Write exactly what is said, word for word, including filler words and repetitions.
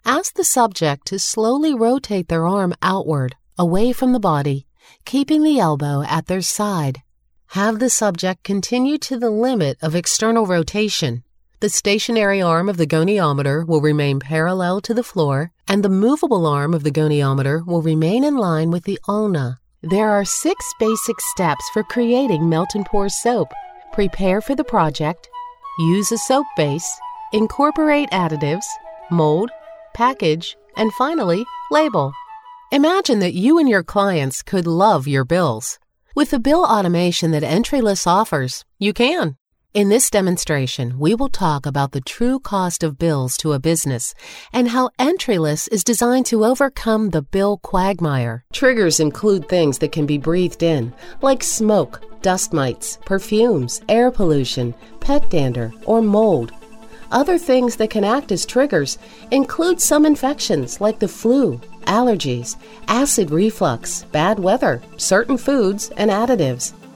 Ask the subject to slowly rotate their arm outward, away from the body, keeping the elbow at their side. Have the subject continue to the limit of external rotation. The stationary arm of the goniometer will remain parallel to the floor, and the movable arm of the goniometer will remain in line with the ulna. There are six basic steps for creating melt and pour soap. Prepare for the project, use a soap base, incorporate additives, mold, package, and finally, label. Imagine that you and your clients could love your bills. With the bill automation that Entrylist offers, you can. In this demonstration, we will talk about the true cost of bills to a business and how Entrylist is designed to overcome the bill quagmire. Triggers include things that can be breathed in, like smoke, dust mites, perfumes, air pollution, pet dander, or mold. Other things that can act as triggers include some infections like the flu, allergies, acid reflux, bad weather, certain foods, and additives.